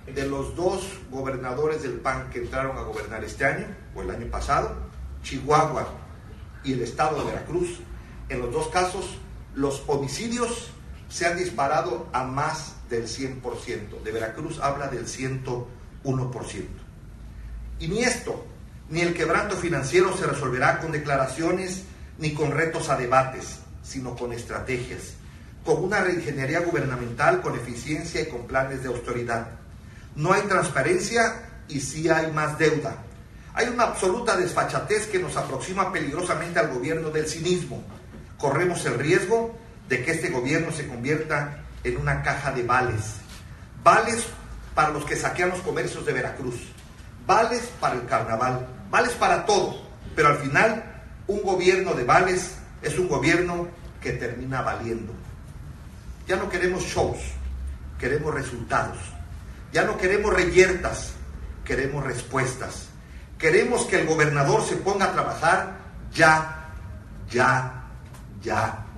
de los dos gobernadores del PAN que entraron a gobernar este año, o el año pasado, Chihuahua y el estado de Veracruz, en los dos casos, los homicidios se han disparado a más del 100%. De Veracruz habla del 101%. Y ni esto, ni el quebranto financiero se resolverá con declaraciones ni con retos a debates, sino con estrategias, con una reingeniería gubernamental, con eficiencia y con planes de austeridad. No hay transparencia y sí hay más deuda. Hay una absoluta desfachatez que nos aproxima peligrosamente al gobierno del cinismo. Corremos el riesgo de que este gobierno se convierta en una caja de vales. Vales para los que saquean los comercios de Veracruz. Vales para el carnaval. Vales para todo. Pero al final, un gobierno de vales es un gobierno que termina valiendo. Ya no queremos shows, queremos resultados. Ya no queremos reyertas, queremos respuestas. Queremos que el gobernador se ponga a trabajar ya.